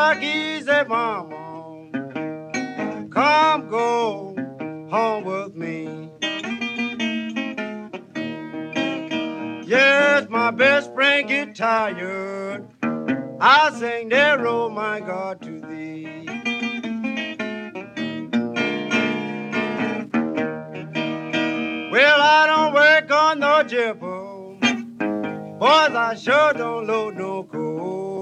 like easy, mama. Come go home with me. Yes, my best friend get tired. I sing that, oh my God, to thee. Well, I don't work on no jibble, boys, I sure don't load no coal.